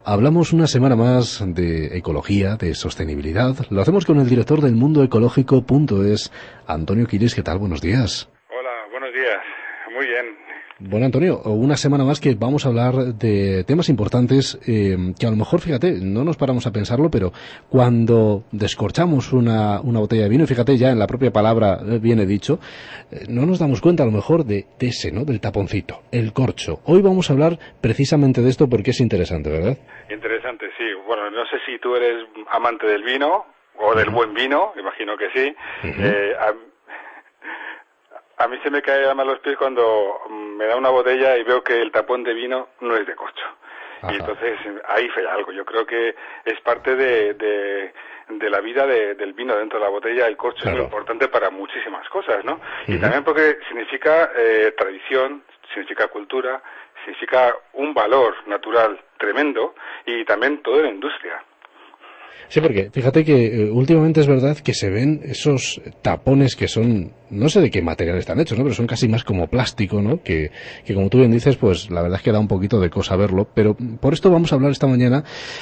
Hablamos una semana más de ecología, de sostenibilidad. Lo hacemos con el director del mundoecológico.es, Antonio Quiris. ¿Qué tal? Buenos días. Hola, buenos días. Muy bien. Bueno, Antonio, una semana más que vamos a hablar de temas importantes que a lo mejor, fíjate, no nos paramos a pensarlo, pero cuando descorchamos una botella de vino, y fíjate, ya en la propia palabra viene dicho, no nos damos cuenta a lo mejor de ese, ¿no?, del taponcito, el corcho. Hoy vamos a hablar precisamente de esto porque es interesante, ¿verdad? Interesante, sí. Bueno, no sé si tú eres amante del vino o del buen vino, imagino que sí. A mí se me cae a los pies cuando me da una botella y veo que el tapón de vino no es de corcho. Ajá. Y entonces ahí falla algo. Yo creo que es parte de la vida del vino dentro de la botella. El corcho, claro, es muy importante para muchísimas cosas, ¿no? Y también porque significa tradición, significa cultura, significa un valor natural tremendo y también toda la industria. Sí, porque fíjate que últimamente es verdad que se ven esos tapones que son, no sé de qué material están hechos, ¿no?, pero son casi más como plástico, ¿no?, que como tú bien dices, pues la verdad es que da un poquito de cosa verlo, pero por esto vamos a hablar esta mañana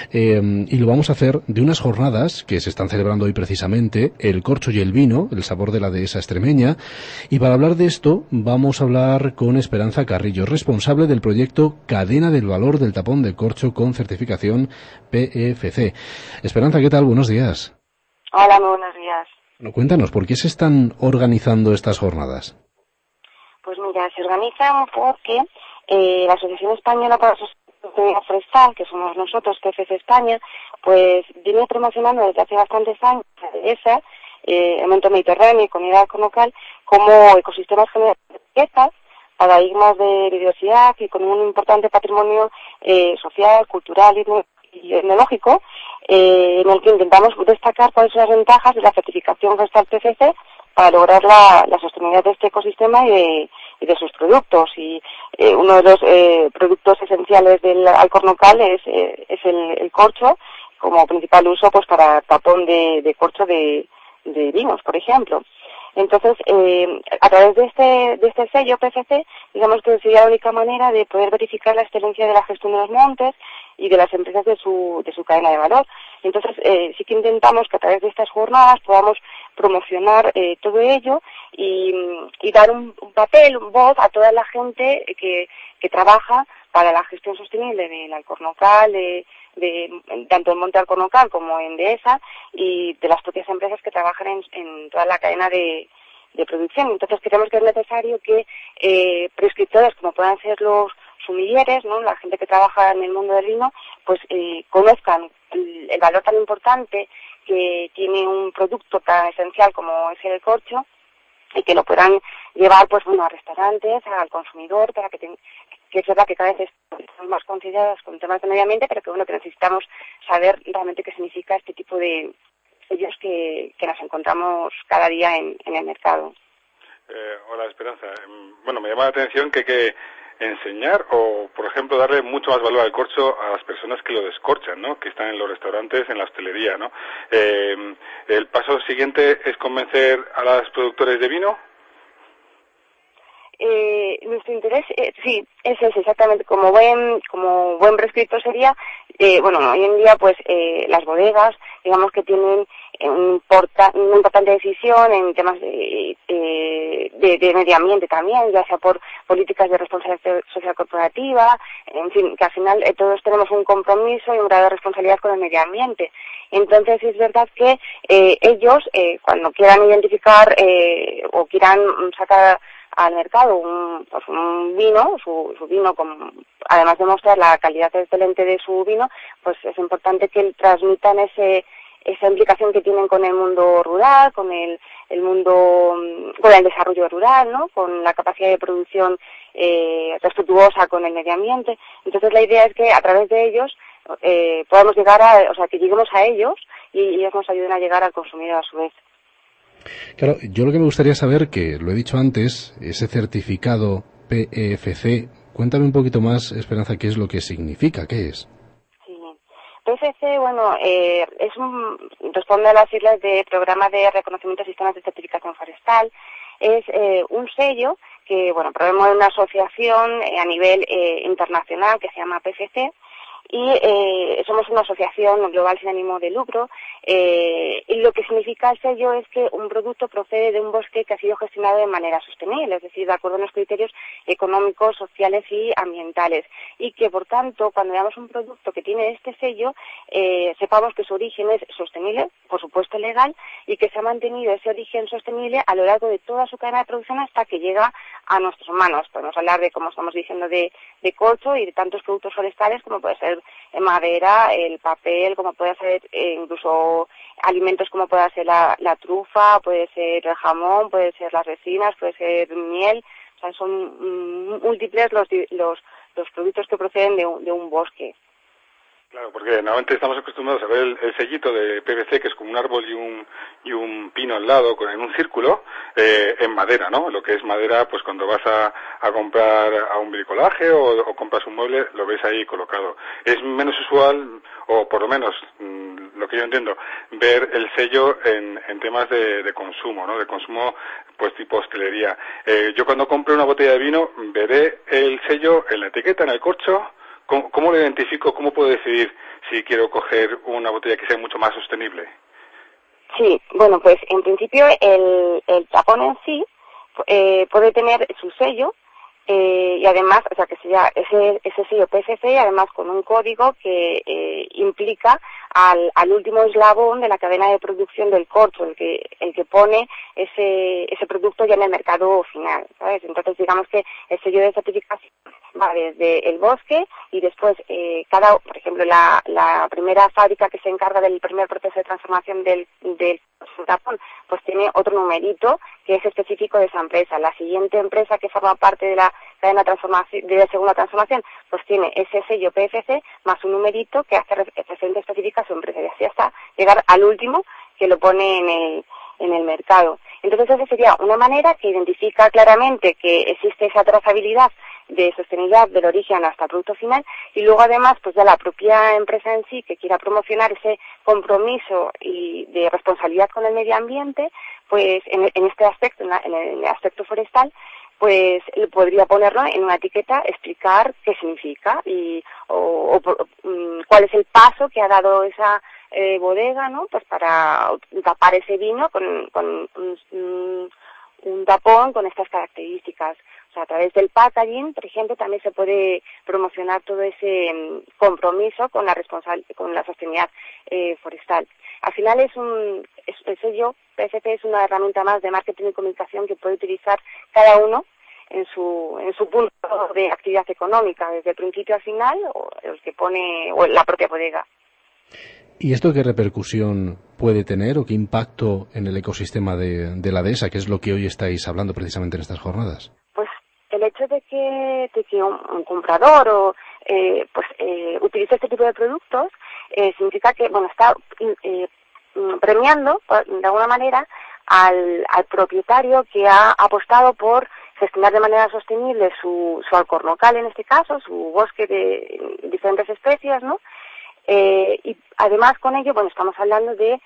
y lo vamos a hacer de unas jornadas que se están celebrando hoy precisamente, el corcho y el vino, el sabor de la dehesa extremeña, y para hablar de esto vamos a hablar con Esperanza Carrillo, responsable del proyecto Cadena del Valor del Tapón de Corcho con certificación PEFC. Esperanza, ¿qué tal? Buenos días. Hola, muy buenos días. Bueno, cuéntanos, ¿por qué se están organizando estas jornadas? Pues mira, se organizan porque la Asociación Española para la Sostenibilidad Forestal, que somos nosotros, PEFC España, pues viene promocionando desde hace bastantes años la dehesa, el monte mediterráneo y comunidad local, como ecosistemas generadores de riqueza, paradigmas de biodiversidad y con un importante patrimonio social, cultural y etnológico, en el que intentamos destacar cuáles son las ventajas de la certificación forestal PEFC para lograr la sostenibilidad de este ecosistema y de sus productos. Y uno de los productos esenciales del alcornocal es el corcho, como principal uso pues para tapón de corcho de vinos, por ejemplo. Entonces, a través de este sello PEFC, digamos que sería la única manera de poder verificar la excelencia de la gestión de los montes y de las empresas de su cadena de valor. Entonces, sí que intentamos que a través de estas jornadas podamos promocionar todo ello y dar un papel, un voz a toda la gente que trabaja para la gestión sostenible del alcornocal, tanto en Monte Alcornocal como en Dehesa, y de las propias empresas que trabajan en toda la cadena de producción. Entonces creemos que es necesario que prescriptores, como puedan ser los sumilleres, ¿no?, la gente que trabaja en el mundo del vino, pues conozcan el valor tan importante que tiene un producto tan esencial como es el corcho, y que lo puedan llevar pues bueno a restaurantes, al consumidor, para que es verdad que cada vez estamos más concienciados con temas de medio ambiente, pero que bueno, que necesitamos saber realmente qué significa este tipo de sellos que nos encontramos cada día en el mercado. Hola, Esperanza. Bueno, me llama la atención que hay que enseñar o, por ejemplo, darle mucho más valor al corcho a las personas que lo descorchan, ¿no?, que están en los restaurantes, en la hostelería, ¿no? ¿El paso siguiente es convencer a los productores de vino? Nuestro interés, sí, ese es exactamente, como buen prescriptor sería, bueno, hoy en día pues las bodegas, digamos que tienen una importante decisión en temas de medio ambiente también, ya sea por políticas de responsabilidad social corporativa, en fin, que al final todos tenemos un compromiso y un grado de responsabilidad con el medio ambiente. Entonces es verdad que ellos, cuando quieran identificar o quieran sacar al mercado un vino, su vino, además de mostrar la calidad excelente de su vino, pues es importante que transmitan esa implicación que tienen con el mundo rural, con el desarrollo rural, ¿no?, con la capacidad de producción respetuosa con el medio ambiente. Entonces la idea es que a través de ellos podamos llegar que lleguemos a ellos y ellos nos ayuden a llegar al consumidor a su vez. Claro, yo lo que me gustaría saber, que lo he dicho antes, ese certificado PEFC, cuéntame un poquito más, Esperanza, qué es lo que significa, qué es. Sí, PEFC, bueno, responde a las siglas de Programa de Reconocimiento de Sistemas de Certificación Forestal. Es un sello que, bueno, promueve una asociación a nivel internacional que se llama PEFC, y somos una asociación global sin ánimo de lucro, y lo que significa el sello es que un producto procede de un bosque que ha sido gestionado de manera sostenible, es decir, de acuerdo a los criterios económicos, sociales y ambientales, y que por tanto cuando veamos un producto que tiene este sello sepamos que su origen es sostenible, por supuesto legal, y que se ha mantenido ese origen sostenible a lo largo de toda su cadena de producción hasta que llega a nuestras manos. Podemos hablar de, como estamos diciendo, de corcho y de tantos productos forestales como puede ser madera, el papel, como puede ser incluso alimentos como puede ser la trufa, puede ser el jamón, puede ser las resinas, puede ser miel. O sea, son múltiples los productos que proceden de un bosque. Claro, porque normalmente estamos acostumbrados a ver el sellito de PVC, que es como un árbol y un pino al lado, en un círculo, en madera, ¿no? Lo que es madera, pues cuando vas a comprar a un bricolaje o compras un mueble, lo ves ahí colocado. Es menos usual, o por lo menos, lo que yo entiendo, ver el sello en temas de consumo, ¿no? De consumo, pues tipo hostelería. Yo cuando compre una botella de vino, veré el sello en la etiqueta, en el corcho. ¿Cómo lo identifico? ¿Cómo puedo decidir si quiero coger una botella que sea mucho más sostenible? Sí, bueno, pues en principio el tapón en sí puede tener su sello y además, o sea, que sería ese sello PFC y además con un código que implica al último eslabón de la cadena de producción del corcho, el que pone ese producto ya en el mercado final, ¿sabes? Entonces digamos que el sello de certificación va desde el bosque y después por ejemplo, la primera fábrica que se encarga del primer proceso de transformación del tapón, pues tiene otro numerito que es específico de esa empresa. La siguiente empresa que forma parte de la cadena de la segunda transformación, pues tiene ese sello PFC más un numerito que hace referencia específica a su empresa y así hasta llegar al último que lo pone en el mercado. Entonces esa sería una manera que identifica claramente que existe esa trazabilidad de sostenibilidad del origen hasta el producto final y luego además pues ya la propia empresa en sí que quiera promocionar ese compromiso y de responsabilidad con el medio ambiente, pues en este aspecto, en el aspecto forestal, pues podría ponerlo en una etiqueta, explicar qué significa o cuál es el paso que ha dado esa bodega, ¿no? Pues para tapar ese vino con un tapón con estas características. O sea, a través del packaging, por ejemplo, también se puede promocionar todo ese compromiso con la sostenibilidad forestal. Al final el sello PFC es una herramienta más de marketing y comunicación que puede utilizar cada uno en su punto de actividad económica, desde el principio al final, o el que pone, o la propia bodega. ¿Y esto qué repercusión puede tener o qué impacto en el ecosistema de la dehesa, que es lo que hoy estáis hablando precisamente en estas jornadas? Pues el hecho de que un comprador utilice este tipo de productos significa que está premiando de alguna manera al propietario que ha apostado por gestionar de manera sostenible su alcornocal, en este caso, su bosque de diferentes especies, ¿no? Y además con ello, estamos hablando de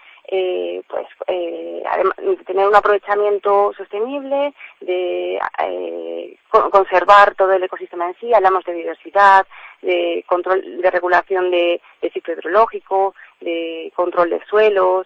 tener un aprovechamiento sostenible, de conservar todo el ecosistema en sí. Hablamos de biodiversidad, de control, de regulación de ciclo hidrológico, de control de suelos,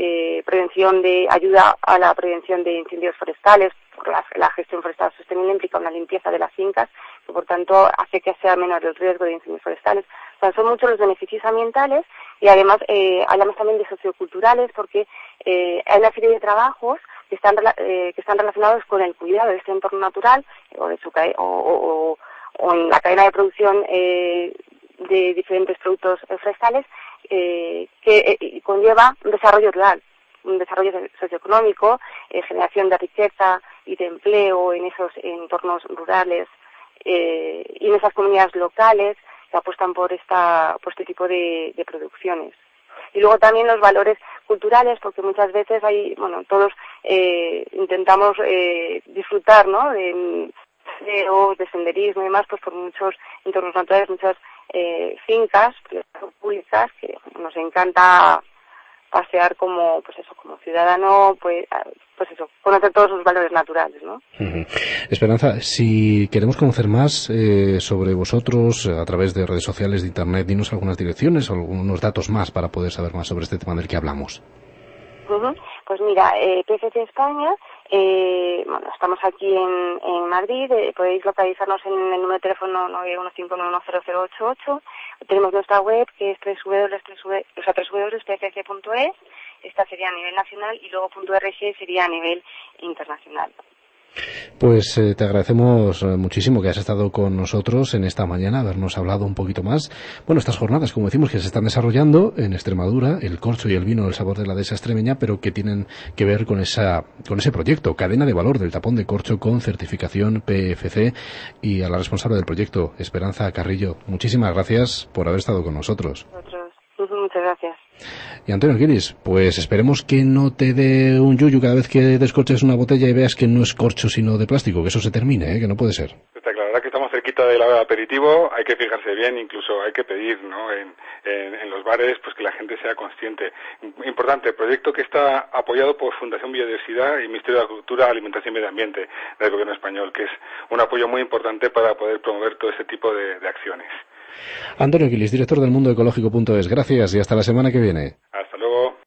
ayuda a la prevención de incendios forestales. La gestión forestal sostenible implica una limpieza de las fincas, que por tanto hace que sea menor el riesgo de incendios forestales. O sea, son muchos los beneficios ambientales y además hablamos también de socioculturales porque hay una serie de trabajos que están relacionados con el cuidado de este entorno natural o en la cadena de producción de diferentes productos forestales que conlleva un desarrollo rural, un desarrollo socioeconómico, generación de riqueza y de empleo en esos entornos rurales y en esas comunidades locales que apuestan por este tipo de producciones. Y luego también los valores culturales, porque muchas veces todos intentamos disfrutar, ¿no?, de senderismo y demás, pues por muchos entornos naturales, muchas fincas públicas que nos encanta pasear como ciudadanos. ciudadano, pues eso, conocer todos sus valores naturales, ¿no? Esperanza, si queremos conocer más sobre vosotros a través de redes sociales, de internet, dinos algunas direcciones o algunos datos más para poder saber más sobre este tema del que hablamos. Pues mira, PFC España, estamos aquí en Madrid, podéis localizarnos en el número de teléfono 915910088, tenemos nuestra web que es www.pfc.es, esta sería a nivel nacional y luego .rg sería a nivel internacional. Pues te agradecemos muchísimo que has estado con nosotros en esta mañana, habernos hablado un poquito más. Bueno, estas jornadas, como decimos, que se están desarrollando en Extremadura, el corcho y el vino, el sabor de la dehesa extremeña, pero que tienen que ver con ese proyecto, cadena de valor del tapón de corcho con certificación PFC, y a la responsable del proyecto, Esperanza Carrillo, muchísimas gracias por haber estado con nosotros. Muchas gracias. Y Antonio Quiris, pues esperemos que no te dé un yuyu cada vez que descorches una botella y veas que no es corcho sino de plástico, que eso se termine, que no puede ser. Está claro, ahora que estamos cerquita del aperitivo, hay que fijarse bien, incluso hay que pedir, ¿no?, en los bares, pues que la gente sea consciente. Importante, proyecto que está apoyado por Fundación Biodiversidad y Ministerio de Agricultura, Alimentación y Medio Ambiente del Gobierno español, que es un apoyo muy importante para poder promover todo ese tipo de acciones. Antonio Quiris, director del mundoecológico.es, gracias y hasta la semana que viene.